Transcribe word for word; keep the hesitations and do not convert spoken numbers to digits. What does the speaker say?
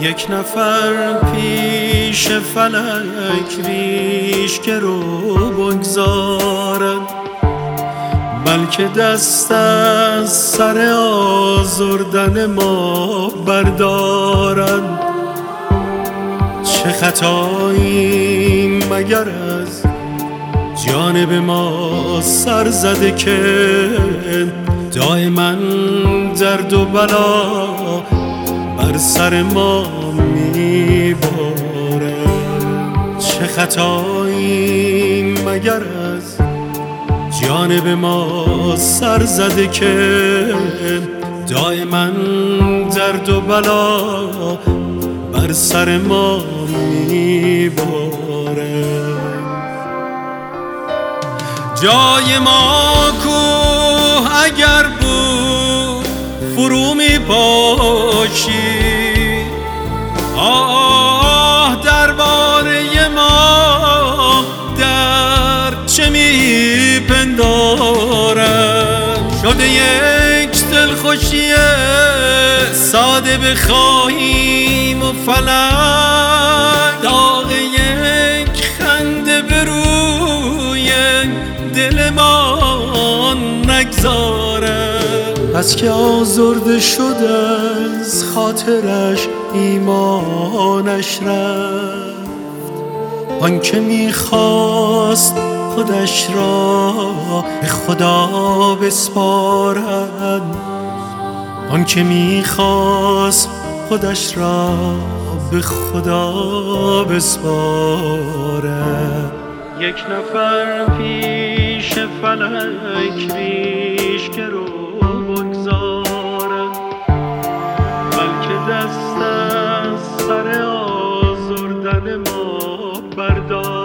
یک نفر پیش فلک ریش که رو بگذارد، بلکه دست از سر آزردن ما بردارند. چه خطایی مگر از جانب ما سر زده که دائما درد و بلا بر سر ما میباره. چه خطایی مگر از جانب ما سر زده که دائما درد و بلا بر سر ما میباره. جای ما کوه اگر بود فرو می پاشی، آه درباره ما در چه می پندارم. شده یک دلخوشی ساده بخواهیم و فلک داغ یک خنده بر روی دل ما نگذاره. از که آزرده شد از خاطرش ایمانش رفت، آن که میخواست خودش را به خدا بسپارد، آن که میخواست خودش را به خدا بسپارد. یک نفر پیش فلک ریش که رو بگذارد، بلکه دست از سر آزردن ما بردارد.